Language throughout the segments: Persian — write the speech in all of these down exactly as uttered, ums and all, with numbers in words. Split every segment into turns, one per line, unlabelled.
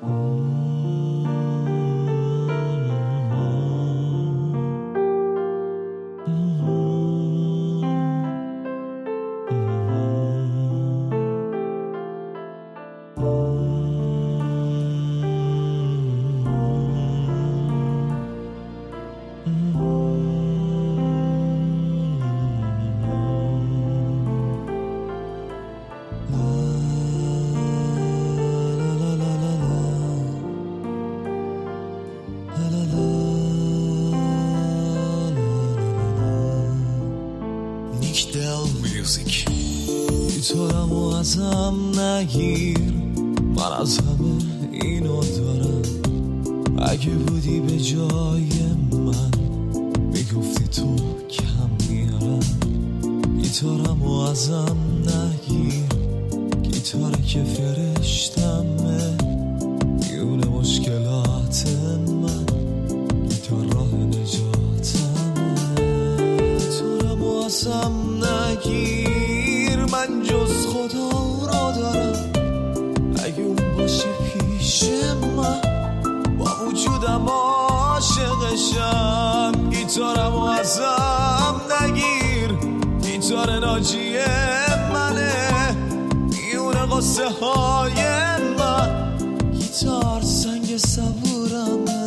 گیتارمو ازم نگیر، من از همه اینو دارم. اگه بودی به جای من میگفتی تو کم میارم. گیتارمو ازم نگیر، گیتاره که فرشتمه، میونه مشکلات من، گیتار راه نجاتمه. گیتارمو ازم نگیر، من جز خدا را دارم. اگه اون باشه پیش من با وجودم عاشقشم. گیتارمو ازم نگیر، گیتار ناجی منه، میونه قصه های من، گیتار سنگ صبورمه.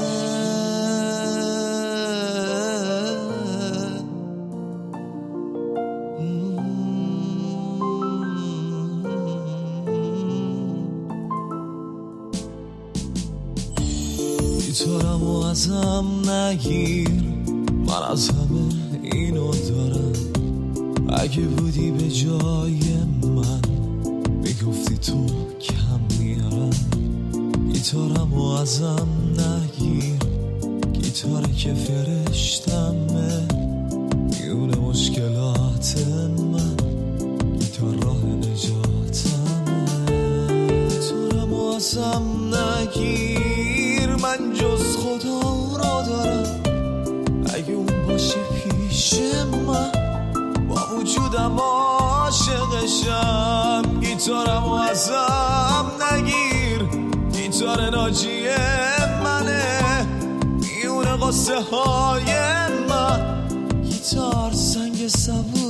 گیتارمو ازم نگیر، من از همه اینو دارم. اگه بودی به جای من میگفتی تو کم میارم. گیتارمو ازم نگیر، گیتاره که فرشتمه، میونه مشکلات من، گیتار راه نجاتمه. گیتارمو ازم نگیر، من جز خدا را دارم. اگه اون باشه پیش من با وجودم عاشقشم. گیتارمو ازم نگیر، گیتار ناجی منه، میونه قصه های من، گیتار سنگ صبور